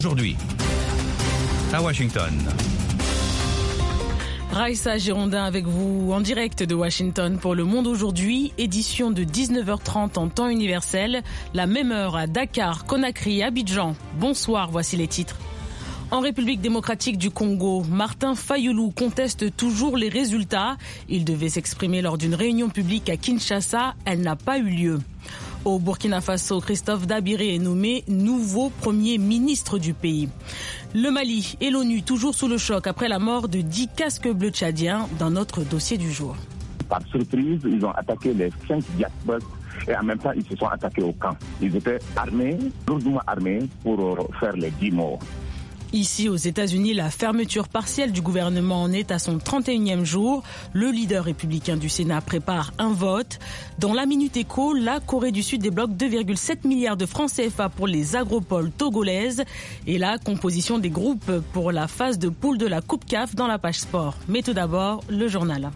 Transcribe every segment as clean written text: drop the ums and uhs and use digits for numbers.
Aujourd'hui, à Washington. Raïssa Girondin avec vous en direct de Washington pour Le Monde Aujourd'hui, édition de 19h30 en temps universel, la même heure à Dakar, Conakry, Abidjan. Bonsoir, voici les titres. En République démocratique du Congo, Martin Fayulu conteste toujours les résultats. Il devait s'exprimer lors d'une réunion publique à Kinshasa, elle n'a pas eu lieu. Au Burkina Faso, Christophe Dabiré est nommé nouveau premier ministre du pays. Le Mali et l'ONU toujours sous le choc après la mort de 10 casques bleus tchadiens dans notre dossier du jour. Par surprise, ils ont attaqué les 5 diapostes et en même temps ils se sont attaqués au camp. Ils étaient armés, lourdement armés pour faire les 10 morts. Ici, aux États-Unis, la fermeture partielle du gouvernement en est à son 31e jour. Le leader républicain du Sénat prépare un vote. Dans la Minute Éco, la Corée du Sud débloque 2,7 milliards de francs CFA pour les agropoles togolaises et la composition des groupes pour la phase de poule de la Coupe CAF dans la page sport. Mais tout d'abord, le journal.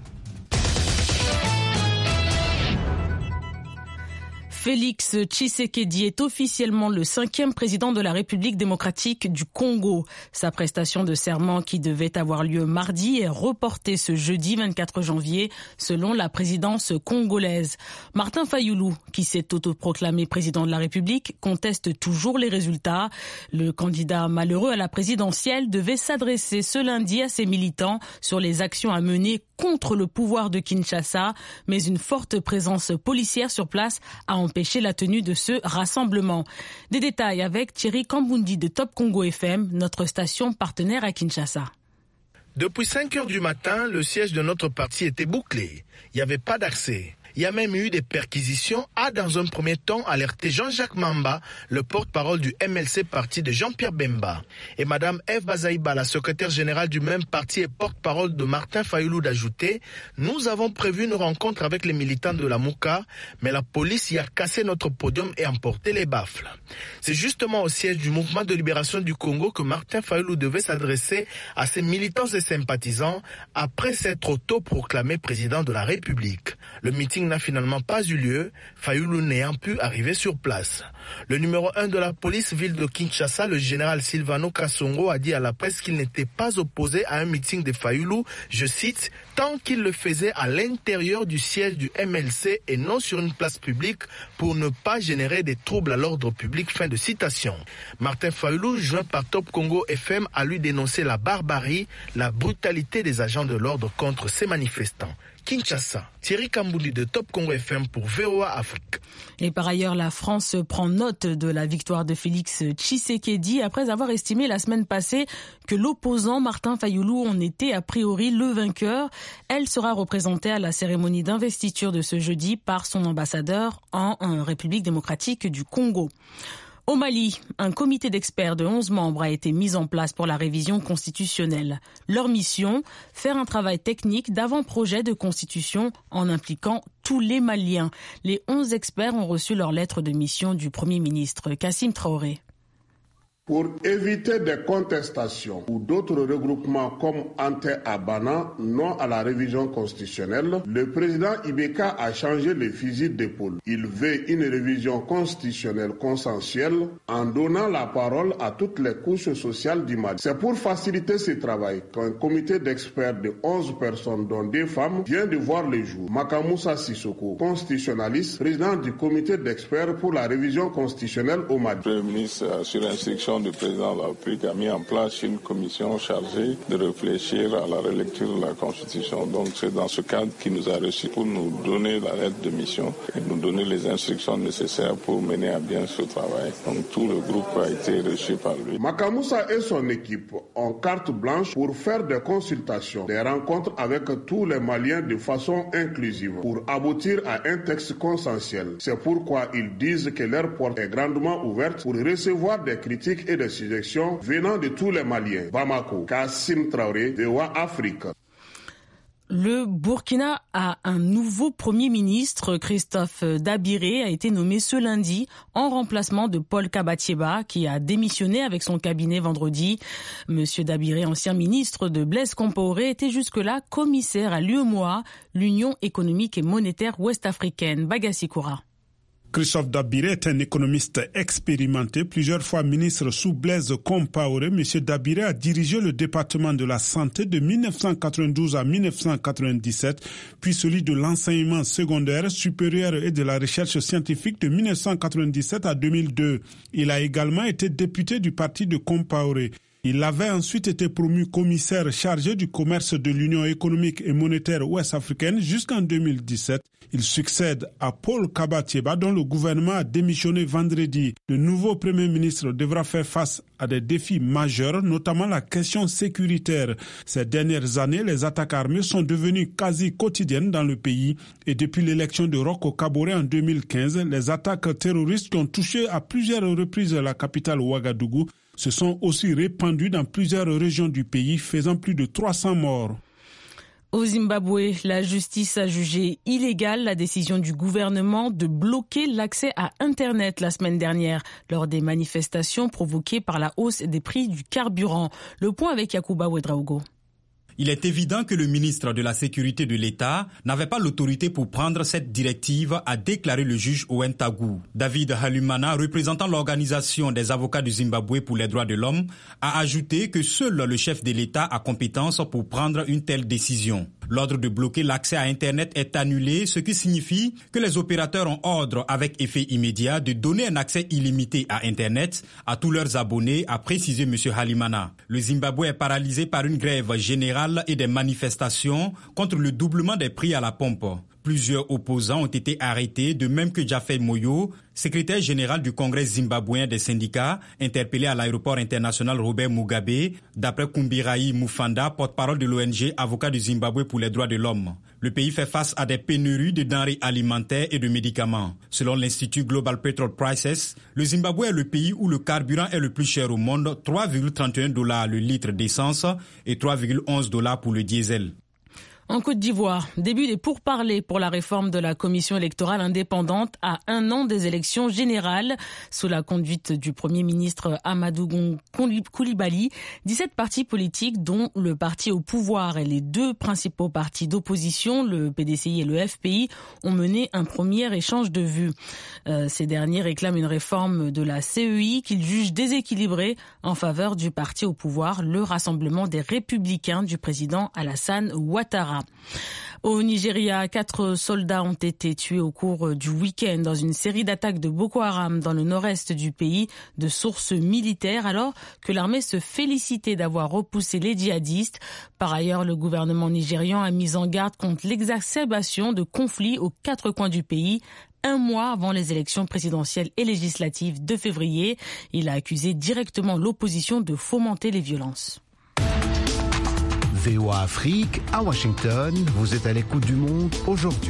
Félix Tshisekedi est officiellement le 5e président de la République démocratique du Congo. Sa prestation de serment qui devait avoir lieu mardi est reportée ce jeudi 24 janvier selon la présidence congolaise. Martin Fayulu, qui s'est autoproclamé président de la République, conteste toujours les résultats. Le candidat malheureux à la présidentielle devait s'adresser ce lundi à ses militants sur les actions à mener contre le pouvoir de Kinshasa, mais une forte présence policière sur place a empêché la tenue de ce rassemblement. Des détails avec Thierry Kambundi de Top Congo FM, notre station partenaire à Kinshasa. Depuis 5 heures du matin, le siège de notre parti était bouclé. Il n'y avait pas d'accès. Il y a même eu des perquisitions, a dans un premier temps alerté Jean-Jacques Mamba, le porte-parole du MLC parti de Jean-Pierre Bemba. Et Madame Eve Bazaïba, la secrétaire générale du même parti et porte-parole de Martin Fayulu d'ajouter « Nous avons prévu une rencontre avec les militants de la Mouka, mais la police y a cassé notre podium et emporté les baffles. » C'est justement au siège du Mouvement de libération du Congo que Martin Fayulu devait s'adresser à ses militants et sympathisants après s'être autoproclamé président de la République. Le meeting n'a finalement pas eu lieu, Fayulu n'ayant pu arriver sur place. Le numéro 1 de la police ville de Kinshasa, le général Silvano Kasongo, a dit à la presse qu'il n'était pas opposé à un meeting de Fayulu, je cite, tant qu'il le faisait à l'intérieur du siège du MLC et non sur une place publique pour ne pas générer des troubles à l'ordre public. Fin de citation. Martin Fayulu, joint par Top Congo FM, a lui dénoncé la barbarie, la brutalité des agents de l'ordre contre ces manifestants. Kinshasa, Thierry Kambouli de Top Congo FM pour VOA Afrique. Et par ailleurs, la France prend note de la victoire de Félix Tshisekedi après avoir estimé la semaine passée que l'opposant Martin Fayulu en était a priori le vainqueur. Elle sera représentée à la cérémonie d'investiture de ce jeudi par son ambassadeur en République démocratique du Congo. Au Mali, un comité d'experts de 11 membres a été mis en place pour la révision constitutionnelle. Leur mission, faire un travail technique d'avant-projet de constitution en impliquant tous les Maliens. Les 11 experts ont reçu leur lettre de mission du Premier ministre, Kassim Traoré. Pour éviter des contestations ou d'autres regroupements comme Ante Abana, non à la révision constitutionnelle, le président Ibeka a changé les fusils d'épaule. Il veut une révision constitutionnelle consensuelle en donnant la parole à toutes les couches sociales du Mali. C'est pour faciliter ce travail qu'un comité d'experts de 11 personnes, dont 2 femmes, vient de voir le jour. Makamoussa Sissoko, constitutionnaliste, président du comité d'experts pour la révision constitutionnelle au Mali. Le Premier ministre, sur instruction du président de la République, a mis en place une commission chargée de réfléchir à la relecture de la Constitution. Donc c'est dans ce cadre qu'il nous a reçus pour nous donner la lettre de mission et nous donner les instructions nécessaires pour mener à bien ce travail. Donc tout le groupe a été reçu par lui. Makamoussa et son équipe ont carte blanche pour faire des consultations, des rencontres avec tous les Maliens de façon inclusive pour aboutir à un texte consensuel. C'est pourquoi ils disent que leur porte est grandement ouverte pour recevoir des critiques et des suggestions venant de tous les Maliens. Bamako, Kassim Traoré, VOA Afrique. Le Burkina a un nouveau Premier ministre. Christophe Dabiré a été nommé ce lundi en remplacement de Paul Kabatieba qui a démissionné avec son cabinet vendredi. Monsieur Dabiré, ancien ministre de Blaise Compaoré, était jusque-là commissaire à l'UEMOA, l'Union économique et monétaire ouest-africaine. Bagassi Koura. Christophe Dabiré est un économiste expérimenté, plusieurs fois ministre sous Blaise Compaoré. M. Dabiré a dirigé le département de la santé de 1992 à 1997, puis celui de l'enseignement secondaire, supérieur et de la recherche scientifique de 1997 à 2002. Il a également été député du parti de Compaoré. Il avait ensuite été promu commissaire chargé du commerce de l'Union économique et monétaire ouest-africaine jusqu'en 2017. Il succède à Paul Kabatieba, dont le gouvernement a démissionné vendredi. Le nouveau Premier ministre devra faire face à des défis majeurs, notamment la question sécuritaire. Ces dernières années, les attaques armées sont devenues quasi quotidiennes dans le pays. Et depuis l'élection de Rocco Kaboré en 2015, les attaques terroristes qui ont touché à plusieurs reprises la capitale Ouagadougou se sont aussi répandues dans plusieurs régions du pays, faisant plus de 300 morts. Au Zimbabwe, la justice a jugé illégale la décision du gouvernement de bloquer l'accès à Internet la semaine dernière lors des manifestations provoquées par la hausse des prix du carburant. Le point avec Yacouba Ouedraogo. Il est évident que le ministre de la Sécurité de l'État n'avait pas l'autorité pour prendre cette directive, a déclaré le juge Owen Tagou. David Halumana, représentant l'organisation des avocats du Zimbabwe pour les droits de l'homme, a ajouté que seul le chef de l'État a compétence pour prendre une telle décision. L'ordre de bloquer l'accès à Internet est annulé, ce qui signifie que les opérateurs ont ordre avec effet immédiat de donner un accès illimité à Internet à tous leurs abonnés, a précisé M. Halimana. Le Zimbabwe est paralysé par une grève générale et des manifestations contre le doublement des prix à la pompe. Plusieurs opposants ont été arrêtés, de même que Jafet Moyo, secrétaire général du Congrès zimbabwéen des syndicats, interpellé à l'aéroport international Robert Mugabe, d'après Kumbirayi Mufanda, porte-parole de l'ONG Avocat du Zimbabwe pour les droits de l'homme. Le pays fait face à des pénuries de denrées alimentaires et de médicaments. Selon l'Institut Global Petrol Prices, le Zimbabwe est le pays où le carburant est le plus cher au monde, $3,31 le litre d'essence et $3,11 pour le diesel. En Côte d'Ivoire, début des pourparlers pour la réforme de la commission électorale indépendante à un an des élections générales. Sous la conduite du Premier ministre Amadou Koulibaly, 17 partis politiques, dont le parti au pouvoir et les deux principaux partis d'opposition, le PDCI et le FPI, ont mené un premier échange de vues. Ces derniers réclament une réforme de la CEI qu'ils jugent déséquilibrée en faveur du parti au pouvoir, le Rassemblement des Républicains du président Alassane Ouattara. Au Nigeria, 4 soldats ont été tués au cours du week-end dans une série d'attaques de Boko Haram dans le nord-est du pays, de sources militaires, alors que l'armée se félicitait d'avoir repoussé les djihadistes. Par ailleurs, le gouvernement nigérian a mis en garde contre l'exacerbation de conflits aux 4 coins du pays, un mois avant les élections présidentielles et législatives de février. Il a accusé directement l'opposition de fomenter les violences. VOA Afrique, à Washington, vous êtes à l'écoute du monde aujourd'hui.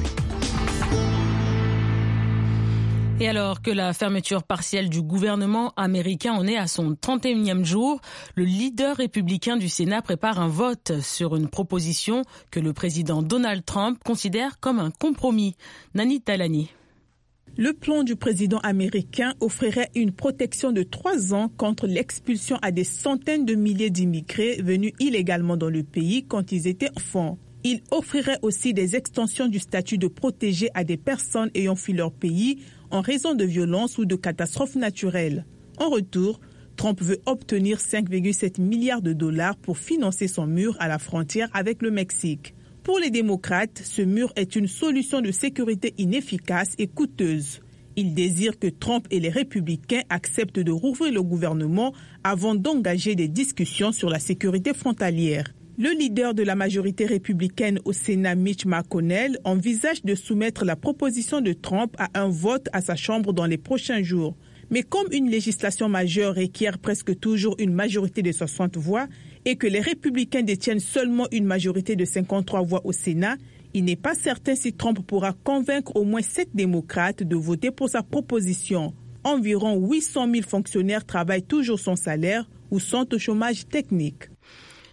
Et alors que la fermeture partielle du gouvernement américain en est à son 31e jour, le leader républicain du Sénat prépare un vote sur une proposition que le président Donald Trump considère comme un compromis. Nani Talani. Le plan du président américain offrirait une protection de 3 ans contre l'expulsion à des centaines de milliers d'immigrés venus illégalement dans le pays quand ils étaient enfants. Il offrirait aussi des extensions du statut de protégé à des personnes ayant fui leur pays en raison de violences ou de catastrophes naturelles. En retour, Trump veut obtenir 5,7 milliards de dollars pour financer son mur à la frontière avec le Mexique. Pour les démocrates, ce mur est une solution de sécurité inefficace et coûteuse. Ils désirent que Trump et les républicains acceptent de rouvrir le gouvernement avant d'engager des discussions sur la sécurité frontalière. Le leader de la majorité républicaine au Sénat, Mitch McConnell, envisage de soumettre la proposition de Trump à un vote à sa Chambre dans les prochains jours. Mais comme une législation majeure requiert presque toujours une majorité de 60 voix et que les républicains détiennent seulement une majorité de 53 voix au Sénat, il n'est pas certain si Trump pourra convaincre au moins 7 démocrates de voter pour sa proposition. Environ 800 000 fonctionnaires travaillent toujours sans salaire ou sont au chômage technique.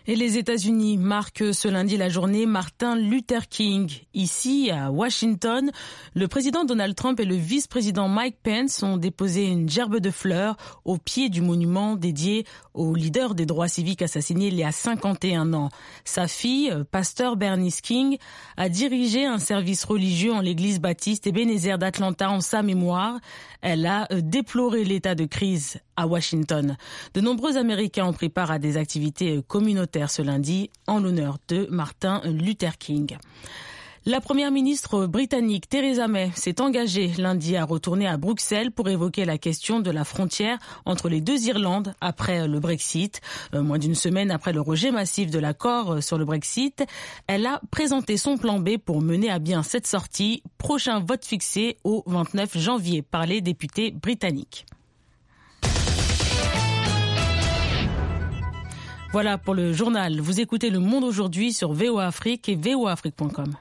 Et les États-Unis marquent ce lundi la journée Martin Luther King. Ici, à Washington, le président Donald Trump et le vice-président Mike Pence ont déposé une gerbe de fleurs au pied du monument dédié au leader des droits civiques assassiné il y a 51 ans. Sa fille, pasteur Bernice King, a dirigé un service religieux en l'église baptiste Ebenezer d'Atlanta en sa mémoire. Elle a déploré l'état de crise à Washington. De nombreux Américains ont pris part à des activités communautaires ce lundi en l'honneur de Martin Luther King. La première ministre britannique Theresa May s'est engagée lundi à retourner à Bruxelles pour évoquer la question de la frontière entre les deux Irlandes après le Brexit. Moins d'une semaine après le rejet massif de l'accord sur le Brexit, elle a présenté son plan B pour mener à bien cette sortie. Prochain vote fixé au 29 janvier par les députés britanniques. Voilà pour le journal. Vous écoutez Le Monde aujourd'hui sur VOA Afrique et voaafrique.com.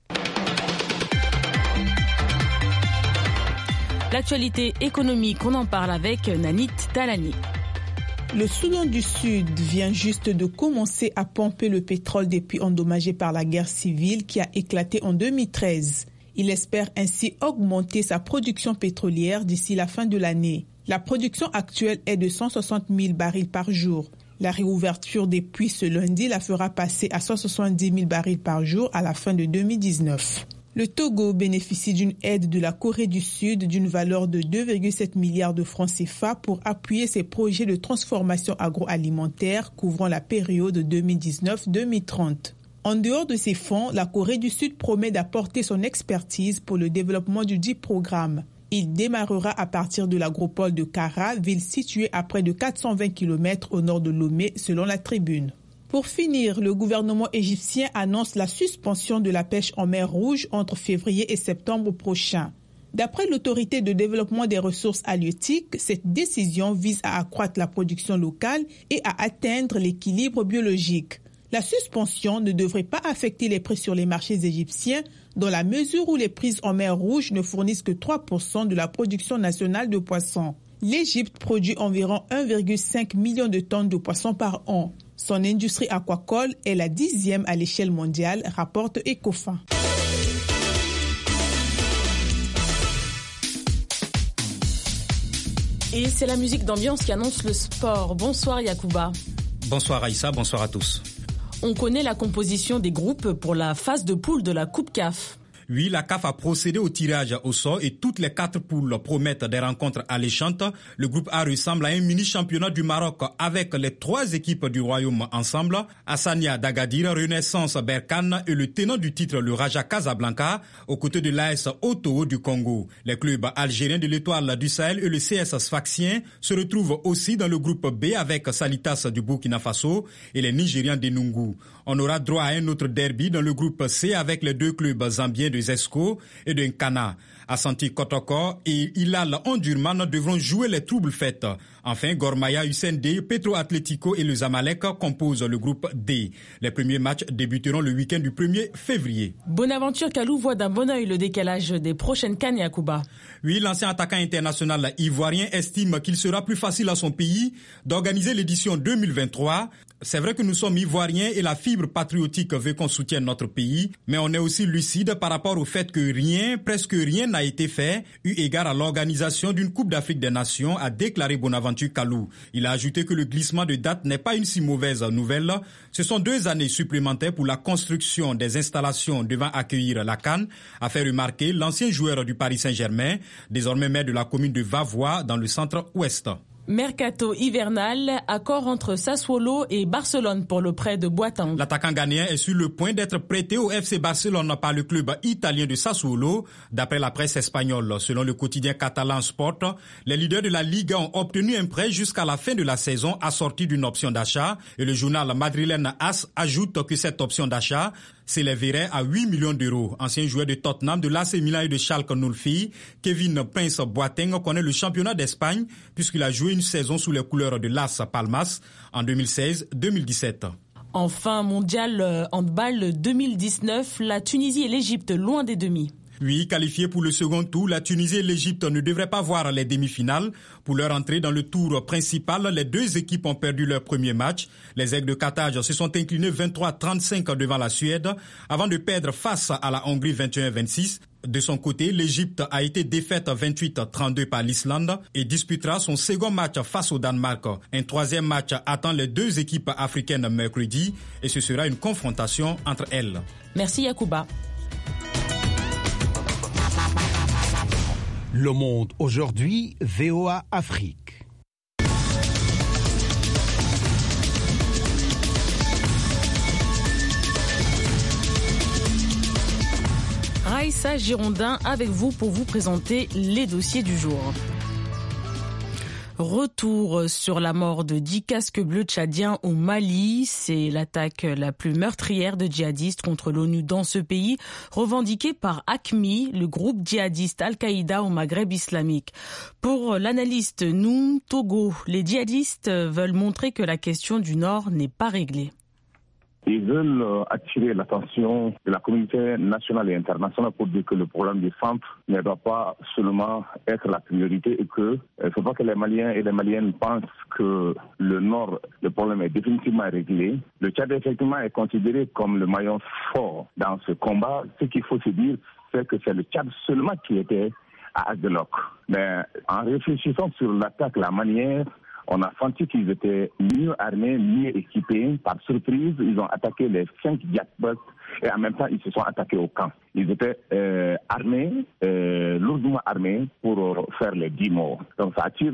L'actualité économique, on en parle avec Nanit Talani. Le Soudan du Sud vient juste de commencer à pomper le pétrole des puits endommagés par la guerre civile qui a éclaté en 2013. Il espère ainsi augmenter sa production pétrolière d'ici la fin de l'année. La production actuelle est de 160 000 barils par jour. La réouverture des puits ce lundi la fera passer à 170 000 barils par jour à la fin de 2019. Le Togo bénéficie d'une aide de la Corée du Sud d'une valeur de 2,7 milliards de francs CFA pour appuyer ses projets de transformation agroalimentaire couvrant la période 2019-2030. En dehors de ces fonds, la Corée du Sud promet d'apporter son expertise pour le développement du dit programme. Il démarrera à partir de l'agropole de Kara, ville située à près de 420 km au nord de Lomé, selon la Tribune. Pour finir, le gouvernement égyptien annonce la suspension de la pêche en mer Rouge entre février et septembre prochain. D'après l'autorité de développement des ressources halieutiques, cette décision vise à accroître la production locale et à atteindre l'équilibre biologique. La suspension ne devrait pas affecter les prix sur les marchés égyptiens dans la mesure où les prises en mer Rouge ne fournissent que 3% de la production nationale de poissons. L'Égypte produit environ 1,5 million de tonnes de poissons par an. Son industrie aquacole est la 10e à l'échelle mondiale, rapporte Ecofa. Et c'est la musique d'ambiance qui annonce le sport. Bonsoir Yacouba. Bonsoir Aïssa, bonsoir à tous. On connaît la composition des groupes pour la phase de poule de la Coupe CAF. Oui, la CAF a procédé au tirage au sort et toutes les 4 poules promettent des rencontres alléchantes. Le groupe A ressemble à un mini-championnat du Maroc avec les 3 équipes du Royaume ensemble. Hassania d'Agadir, Renaissance Berkane et le tenant du titre, le Raja Casablanca, aux côtés de l'AS Oto du Congo. Les clubs algériens de l'Étoile du Sahel et le CS Sfaxien se retrouvent aussi dans le groupe B avec Salitas du Burkina Faso et les Nigérians d'Enungu. On aura droit à un autre derby dans le groupe C avec les 2 clubs zambiens de Zesco et de Nkana. Assanti Kotoko et Hilal Ondurman devront jouer les troubles fêtes. Enfin, Gormaya, USND, Petro Atlético et le Zamalek composent le groupe D. Les premiers matchs débuteront le week-end du 1er février. Bonaventure Kalou voit d'un bon œil le décalage des prochaines CAN à Cuba. Oui, l'ancien attaquant international ivoirien estime qu'il sera plus facile à son pays d'organiser l'édition 2023. C'est vrai que nous sommes ivoiriens et la fibre patriotique veut qu'on soutienne notre pays, mais on est aussi lucide par rapport au fait que presque rien n'a été fait, eu égard à l'organisation d'une Coupe d'Afrique des Nations, a déclaré Bonaventure Kalou. Il a ajouté que le glissement de date n'est pas une si mauvaise nouvelle. Ce sont 2 années supplémentaires pour la construction des installations devant accueillir la CAN, a fait remarquer l'ancien joueur du Paris Saint-Germain, désormais maire de la commune de Vavois dans le centre-ouest. Mercato hivernal, accord entre Sassuolo et Barcelone pour le prêt de Boateng. L'attaquant ghanéen est sur le point d'être prêté au FC Barcelone par le club italien de Sassuolo, d'après la presse espagnole. Selon le quotidien catalan Sport, les leaders de la Liga ont obtenu un prêt jusqu'à la fin de la saison assorti d'une option d'achat et le journal madrilène AS ajoute que cette option d'achat s'élèverait à 8 millions d'euros. Ancien joueur de Tottenham, de l'AC Milan et de Schalke 04, Kevin Prince Boateng connaît le championnat d'Espagne puisqu'il a joué une saison sous les couleurs de Las Palmas en 2016-2017. Enfin, mondial handball 2019, la Tunisie et l'Égypte loin des demi. Oui, qualifiés pour le second tour, la Tunisie et l'Égypte ne devraient pas voir les demi-finales. Pour leur entrée dans le tour principal, les deux équipes ont perdu leur premier match. Les Aigles de Carthage se sont inclinés 23-35 devant la Suède avant de perdre face à la Hongrie 21-26. De son côté, l'Égypte a été défaite 28-32 par l'Islande et disputera son second match face au Danemark. Un troisième match attend les deux équipes africaines mercredi et ce sera une confrontation entre elles. Merci Yacouba. Le Monde aujourd'hui, VOA Afrique. Raïssa Girondin avec vous pour vous présenter les dossiers du jour. Retour sur la mort de 10 casques bleus tchadiens au Mali. C'est l'attaque la plus meurtrière de djihadistes contre l'ONU dans ce pays, revendiquée par AQMI, le groupe djihadiste Al-Qaïda au Maghreb islamique. Pour l'analyste Noum Togo, les djihadistes veulent montrer que la question du Nord n'est pas réglée. Ils veulent attirer l'attention de la communauté nationale et internationale pour dire que le problème du centre ne doit pas seulement être la priorité et que il ne faut pas que les Maliens et les Maliennes pensent que le Nord, le problème est définitivement réglé. Le Tchad, effectivement, est considéré comme le maillon fort dans ce combat. Ce qu'il faut se dire, c'est que c'est le Tchad seulement qui était à Agdelok. Mais en réfléchissant sur l'attaque, la manière, on a senti qu'ils étaient mieux armés, mieux équipés. Par surprise, ils ont attaqué les 5 Jatbus et en même temps, ils se sont attaqués au camp. Ils étaient armés, lourdement armés pour faire les 10 morts. Donc ça attire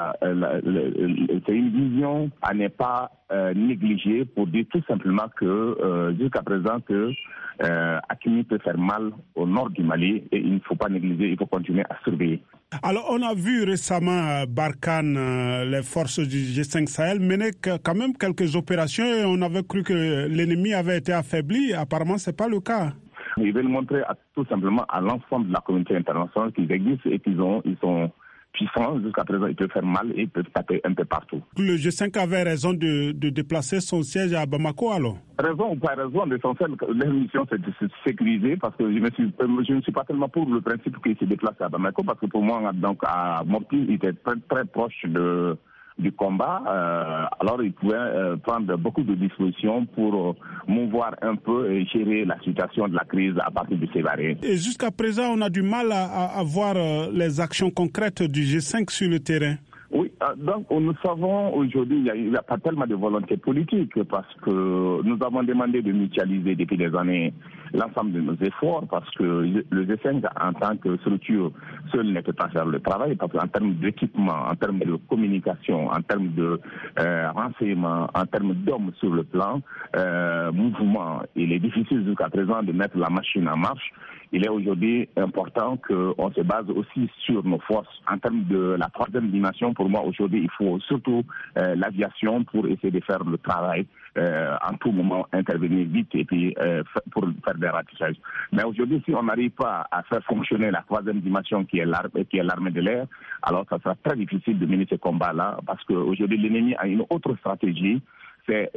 c'est une vision à ne pas négliger pour dire tout simplement que jusqu'à présent que AQMI peut faire mal au nord du Mali et il ne faut pas négliger, il faut continuer à surveiller. Alors, on a vu récemment Barkhane, les forces du G5 Sahel mener quand même quelques opérations et on avait cru que l'ennemi avait été affaibli. Apparemment, ce n'est pas le cas. Ils veulent montrer tout simplement à l'ensemble de la communauté internationale qu'ils existent et qu'ils sont puissants. Jusqu'à présent, ils peuvent faire mal et ils peuvent taper un peu partout. Le G5 avait raison de déplacer son siège à Bamako alors? Raison ou pas raison, l'essentiel, leur mission c'est de se sécuriser parce que je ne suis pas tellement pour le principe qu'ils se déplacent à Bamako parce que pour moi, donc à Mopti, il était très très proche du combat, alors ils pouvaient prendre beaucoup de dispositions pour mouvoir un peu et gérer la situation de la crise à partir de ces variétés. Et jusqu'à présent, on a du mal à voir les actions concrètes du G5 sur le terrain. Oui, donc nous savons aujourd'hui il n'y a pas tellement de volonté politique parce que nous avons demandé de mutualiser depuis des années l'ensemble de nos efforts parce que le G5 en tant que structure seul ne peut pas faire le travail parce qu'en termes d'équipement, en termes de communication, en termes de renseignement, en termes d'hommes sur le plan mouvement, il est difficile jusqu'à présent de mettre la machine en marche. Il est aujourd'hui important qu'on se base aussi sur nos forces. En termes de la troisième dimension, pour moi, aujourd'hui, il faut surtout l'aviation pour essayer de faire le travail, en tout moment intervenir vite et puis pour faire des ratissages. Mais aujourd'hui, si on n'arrive pas à faire fonctionner la troisième dimension qui est l'armée de l'air, alors ça sera très difficile de mener ce combat-là parce qu'aujourd'hui, l'ennemi a une autre stratégie, c'est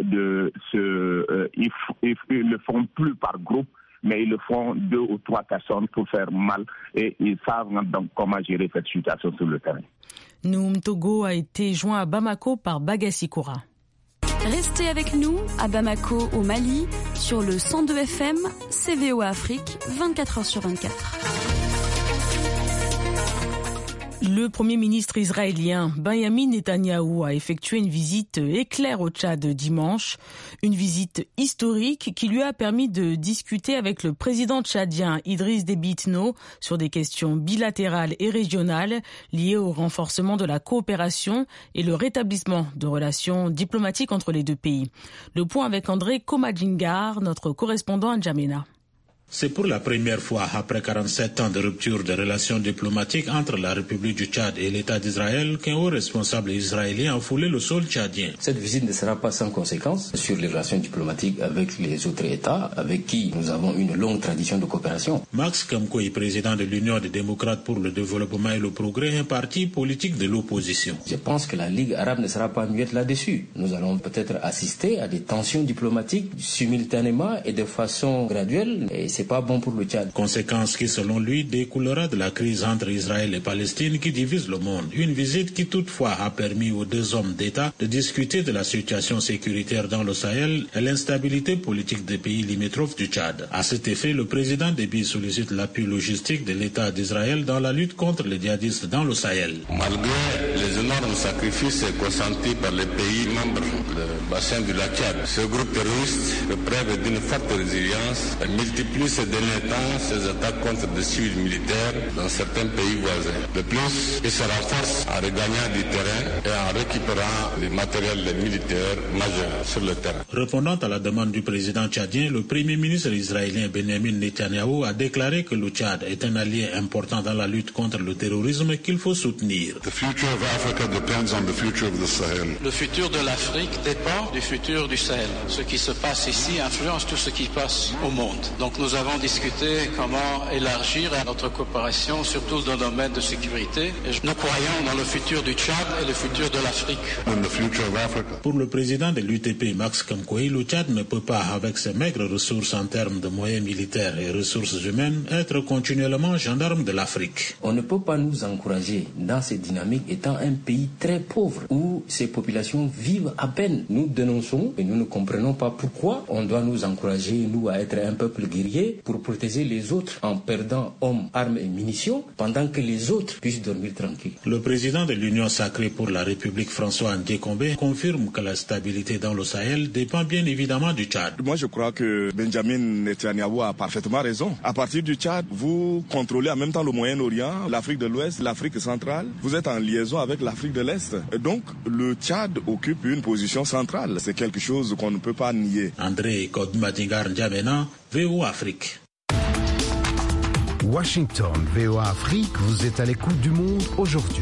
ils le font plus par groupe, mais ils le font 2 ou 3 personnes pour faire mal et ils savent donc comment gérer cette situation sur le terrain. Noum Togo a été joint à Bamako par Bagassi Koura. Restez avec nous à Bamako au Mali sur le 102 FM, CVO Afrique, 24h sur 24. Le Premier ministre israélien Benjamin Netanyahou a effectué une visite éclair au Tchad dimanche, une visite historique qui lui a permis de discuter avec le président tchadien Idriss Déby Itno sur des questions bilatérales et régionales liées au renforcement de la coopération et le rétablissement de relations diplomatiques entre les deux pays. Le point avec André Komadjingar, notre correspondant à N'Djamena. C'est pour la première fois après 47 ans de rupture de relations diplomatiques entre la République du Tchad et l'État d'Israël qu'un haut responsable israélien a foulé le sol tchadien. Cette visite ne sera pas sans conséquences sur les relations diplomatiques avec les autres États avec qui nous avons une longue tradition de coopération. Max Kamkoui, président de l'Union des démocrates pour le développement et le progrès, un parti politique de l'opposition. Je pense que la Ligue arabe ne sera pas muette là-dessus. Nous allons peut-être assister à des tensions diplomatiques simultanément et de façon graduelle. Et c'est pas bon pour le Tchad. Conséquence qui, selon lui, découlera de la crise entre Israël et Palestine qui divise le monde. Une visite qui toutefois a permis aux deux hommes d'État de discuter de la situation sécuritaire dans le Sahel et l'instabilité politique des pays limitrophes du Tchad. À cet effet, le président Déby sollicite l'appui logistique de l'État d'Israël dans la lutte contre les djihadistes dans le Sahel. Malgré les énormes sacrifices consentis par les pays membres du bassin du lac Tchad, ce groupe terroriste fait preuve d'une forte résilience et multiplie ces derniers temps ses attaques contre des civils militaires dans certains pays voisins. De plus, il se renforce en regagnant du terrain et en récupérant les matériels militaires majeurs sur le terrain. Répondant à la demande du président tchadien, le premier ministre israélien Benjamin Netanyahou a déclaré que le Tchad est un allié important dans la lutte contre le terrorisme qu'il faut soutenir. Le futur de l'Afrique dépend du futur du Sahel. Ce qui se passe ici influence tout ce qui passe au monde. Donc nous avons discuté comment élargir notre coopération, surtout dans le domaine de sécurité. Et nous croyons dans le futur du Tchad et le futur de l'Afrique. Pour le président de l'UTP, Max Kamkoui, le Tchad ne peut pas, avec ses maigres ressources en termes de moyens militaires et ressources humaines, être continuellement gendarme de l'Afrique. On ne peut pas nous encourager dans cette dynamique étant un pays très pauvre où ces populations vivent à peine. Nous dénonçons et nous ne comprenons pas pourquoi on doit nous encourager, nous, à être un peuple guerrier pour protéger les autres en perdant hommes, armes et munitions pendant que les autres puissent dormir tranquilles. Le président de l'Union sacrée pour la République, François Ndjekombe, confirme que la stabilité dans le Sahel dépend bien évidemment du Tchad. Moi, je crois que Benjamin Netanyahou a parfaitement raison. À partir du Tchad, vous contrôlez en même temps le Moyen-Orient, l'Afrique de l'Ouest, l'Afrique centrale. Vous êtes en liaison avec l'Afrique de l'Est. Et donc, le Tchad occupe une position centrale. C'est quelque chose qu'on ne peut pas nier. André Kodmadingar N'Djamena, VOA Afrique. Washington, VOA Afrique, vous êtes à l'écoute du monde aujourd'hui.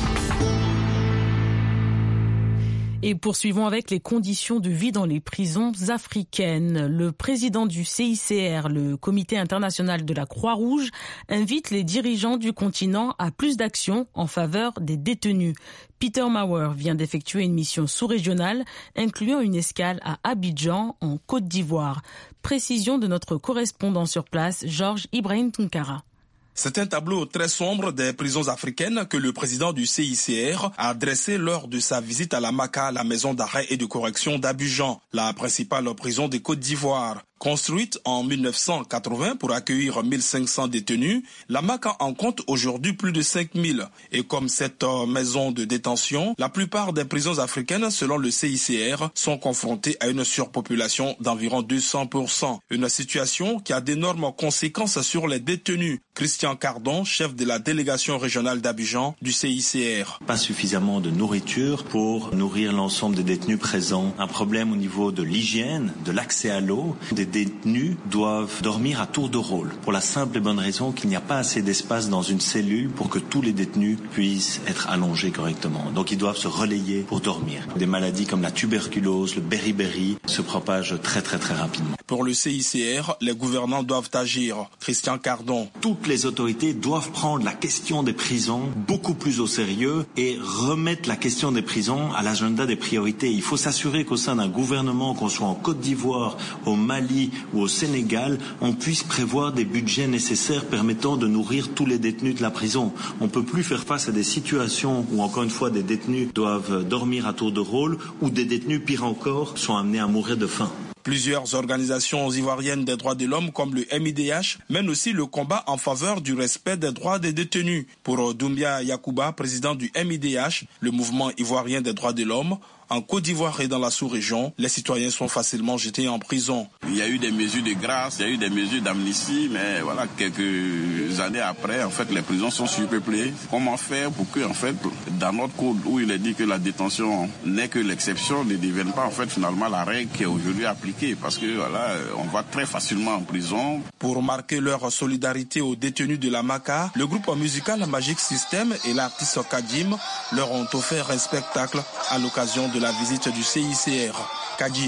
Et poursuivons avec les conditions de vie dans les prisons africaines. Le président du CICR, le Comité international de la Croix-Rouge, invite les dirigeants du continent à plus d'actions en faveur des détenus. Peter Maurer vient d'effectuer une mission sous-régionale, incluant une escale à Abidjan, en Côte d'Ivoire. Précision de notre correspondant sur place, Georges Ibrahim Tunkara. C'est un tableau très sombre des prisons africaines que le président du CICR a dressé lors de sa visite à la MACA, la maison d'arrêt et de correction d'Abidjan, la principale prison de Côte d'Ivoire. Construite en 1980 pour accueillir 1500 détenus, la MACA en compte aujourd'hui plus de 5000. Et comme cette maison de détention, la plupart des prisons africaines, selon le CICR, sont confrontées à une surpopulation d'environ 200%. Une situation qui a d'énormes conséquences sur les détenus. Christian Cardon, chef de la délégation régionale d'Abidjan du CICR. Pas suffisamment de nourriture pour nourrir l'ensemble des détenus présents. Un problème au niveau de l'hygiène, de l'accès à l'eau. Des détenus doivent dormir à tour de rôle pour la simple et bonne raison qu'il n'y a pas assez d'espace dans une cellule pour que tous les détenus puissent être allongés correctement. Donc ils doivent se relayer pour dormir. Des maladies comme la tuberculose, le beriberi se propagent très rapidement. Pour le CICR, les gouvernants doivent agir. Christian Cardon. Toutes les autorités doivent prendre la question des prisons beaucoup plus au sérieux et remettre la question des prisons à l'agenda des priorités. Il faut s'assurer qu'au sein d'un gouvernement, qu'on soit en Côte d'Ivoire, au Mali ou au Sénégal, on puisse prévoir des budgets nécessaires permettant de nourrir tous les détenus de la prison. On ne peut plus faire face à des situations où, encore une fois, des détenus doivent dormir à tour de rôle ou des détenus, pire encore, sont amenés à mourir de faim. Plusieurs organisations ivoiriennes des droits de l'homme comme le MIDH mènent aussi le combat en faveur du respect des droits des détenus. Pour Doumbia Yacouba, président du MIDH, le mouvement ivoirien des droits de l'homme, en Côte d'Ivoire et dans la sous-région, les citoyens sont facilement jetés en prison. Il y a eu des mesures de grâce, il y a eu des mesures d'amnistie, mais voilà, quelques années après, en fait, les prisons sont surpeuplées. Comment faire pour que, en fait, dans notre code où il est dit que la détention n'est que l'exception, ne devienne pas, en fait, finalement, la règle qui est aujourd'hui appliquée, parce que, voilà, on va très facilement en prison. Pour marquer leur solidarité aux détenus de la MACA, le groupe musical Magic System et l'artiste Kadim leur ont offert un spectacle à l'occasion de la visite du CICR. Kadim.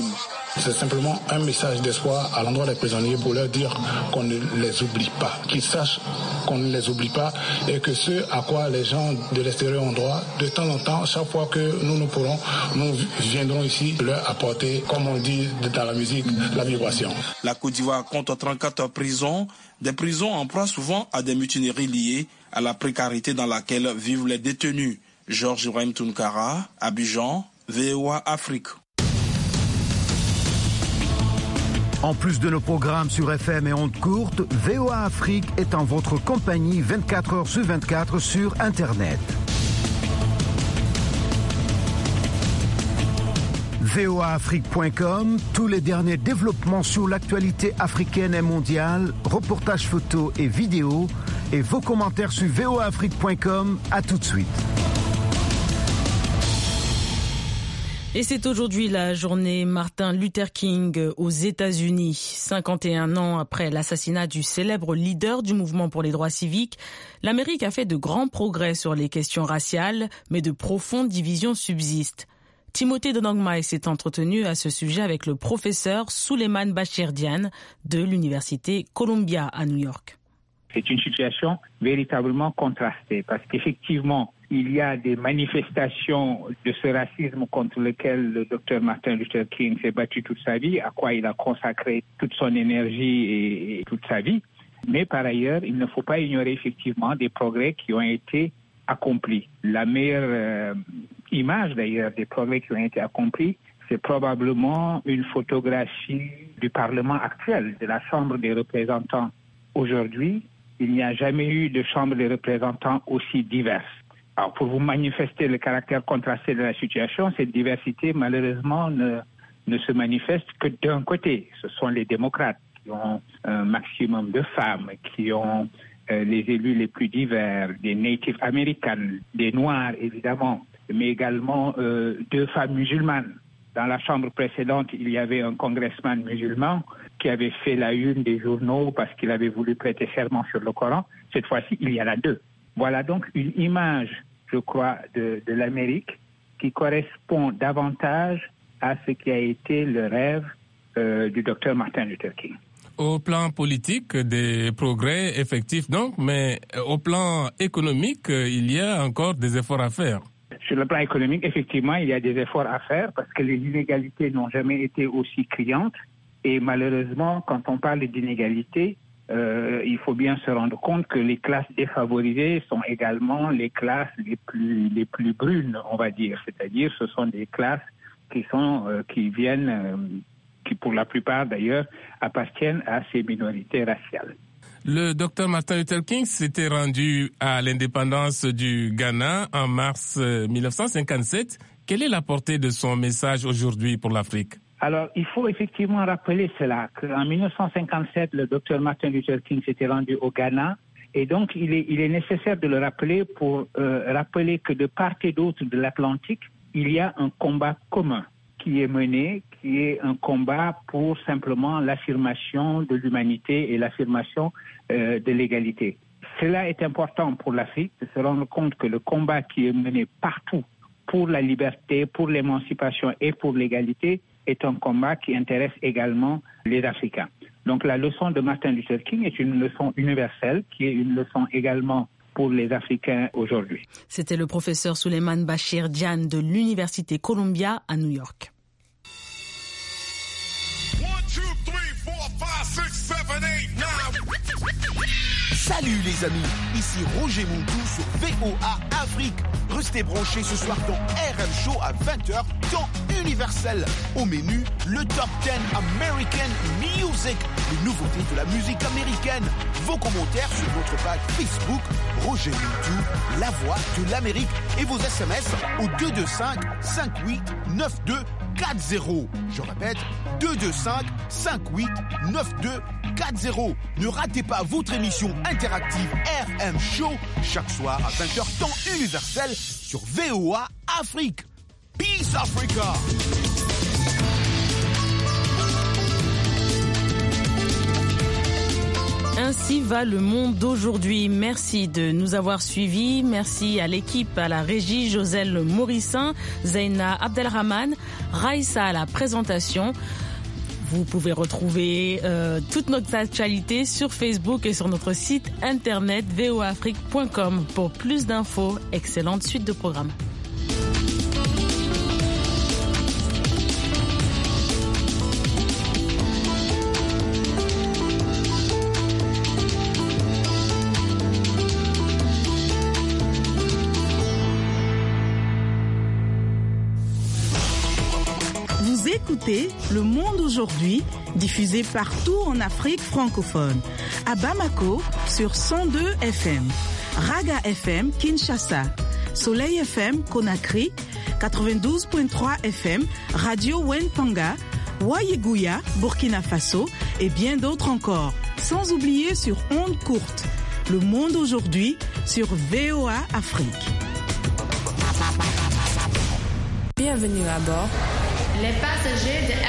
C'est simplement un message d'espoir à l'endroit des prisonniers pour leur dire qu'on ne les oublie pas, qu'ils sachent qu'on ne les oublie pas et que ce à quoi les gens de l'extérieur ont droit, de temps en temps, chaque fois que nous pourrons, nous viendrons ici leur apporter, comme on dit dans la musique, la vibration. La Côte d'Ivoire compte 34 prisons, des prisons en proie souvent à des mutineries liées à la précarité dans laquelle vivent les détenus. Georges Ibrahim Tounkara, Abidjan, VOA Afrique. En plus de nos programmes sur FM et ondes courtes, VOA Afrique est en votre compagnie 24 heures sur 24 sur Internet. voaafrique.com, tous les derniers développements sur l'actualité africaine et mondiale, reportages photos et vidéos, et vos commentaires sur voaafrique.com. À tout de suite. Et c'est aujourd'hui la journée Martin Luther King aux États-Unis. 51 ans après l'assassinat du célèbre leader du mouvement pour les droits civiques, l'Amérique a fait de grands progrès sur les questions raciales, mais de profondes divisions subsistent. Timothée Donangmai s'est entretenu à ce sujet avec le professeur Souleymane Bachir Diane de l'Université Columbia à New York. C'est une situation véritablement contrastée parce qu'effectivement, il y a des manifestations de ce racisme contre lequel le docteur Martin Luther King s'est battu toute sa vie, à quoi il a consacré toute son énergie et toute sa vie. Mais par ailleurs, il ne faut pas ignorer effectivement des progrès qui ont été accomplis. La meilleure image d'ailleurs des progrès qui ont été accomplis, c'est probablement une photographie du Parlement actuel, de la Chambre des représentants. Aujourd'hui, il n'y a jamais eu de Chambre des représentants aussi diverse. Alors, pour vous manifester le caractère contrasté de la situation, cette diversité, malheureusement, ne se manifeste que d'un côté. Ce sont les démocrates qui ont un maximum de femmes, qui ont les élus les plus divers, des Native Americans, des Noirs, évidemment, mais également 2 femmes musulmanes. Dans la chambre précédente, il y avait un congressman musulman qui avait fait la une des journaux parce qu'il avait voulu prêter serment sur le Coran. Cette fois-ci, il y en a 2. Voilà donc une image, je crois, de l'Amérique qui correspond davantage à ce qui a été le rêve du docteur Martin Luther King. Au plan politique, des progrès effectifs donc, mais au plan économique, il y a encore des efforts à faire. Sur le plan économique, effectivement, il y a des efforts à faire parce que les inégalités n'ont jamais été aussi criantes. Et malheureusement, quand on parle d'inégalités, il faut bien se rendre compte que les classes défavorisées sont également les classes les plus brunes, on va dire. C'est-à-dire, ce sont des classes qui pour la plupart d'ailleurs, appartiennent à ces minorités raciales. Le docteur Martin Luther King s'était rendu à l'indépendance du Ghana en mars 1957. Quelle est la portée de son message aujourd'hui pour l'Afrique? Alors, il faut effectivement rappeler cela, qu'en 1957, le docteur Martin Luther King s'était rendu au Ghana. Et donc, il est nécessaire de le rappeler pour rappeler que de part et d'autre de l'Atlantique, il y a un combat commun qui est mené, qui est un combat pour simplement l'affirmation de l'humanité et l'affirmation de l'égalité. Cela est important pour l'Afrique de se rendre compte que le combat qui est mené partout pour la liberté, pour l'émancipation et pour l'égalité est un combat qui intéresse également les Africains. Donc la leçon de Martin Luther King est une leçon universelle qui est une leçon également pour les Africains aujourd'hui. C'était le professeur Souleymane Bachir Diane de l'Université Columbia à New York. 1, 2, 3, 4, 5, 6, 7, 8, 9. Salut les amis, ici Roger Moundou sur VOA Afrique. Restez branchés ce soir dans RM Show à 20h, temps universel. Au menu, le Top 10 American Music, les nouveautés de la musique américaine. Vos commentaires sur notre page Facebook, Roger Moundou, la voix de l'Amérique. Et vos SMS au 225 58 92 40. Je répète, 225 58 92 40. Ne ratez pas votre émission interactive RM Show chaque soir à 20h temps universel sur VOA Afrique. Peace Africa! Ainsi va le monde d'aujourd'hui. Merci de nous avoir suivis. Merci à l'équipe, à la régie, Joselle Morissin, Zaina Abdelrahman, Raïssa à la présentation. Vous pouvez retrouver toutes nos actualités sur Facebook et sur notre site internet voaafrique.com. Pour plus d'infos, excellente suite de programmes. Écoutez Le Monde aujourd'hui, diffusé partout en Afrique francophone. À Bamako, sur 102 FM. Raga FM, Kinshasa. Soleil FM, Conakry. 92.3 FM, Radio Wentanga. Wayeguya, Burkina Faso. Et bien d'autres encore. Sans oublier sur ondes courtes. Le Monde aujourd'hui, sur VOA Afrique. Bienvenue à bord. Les passagers de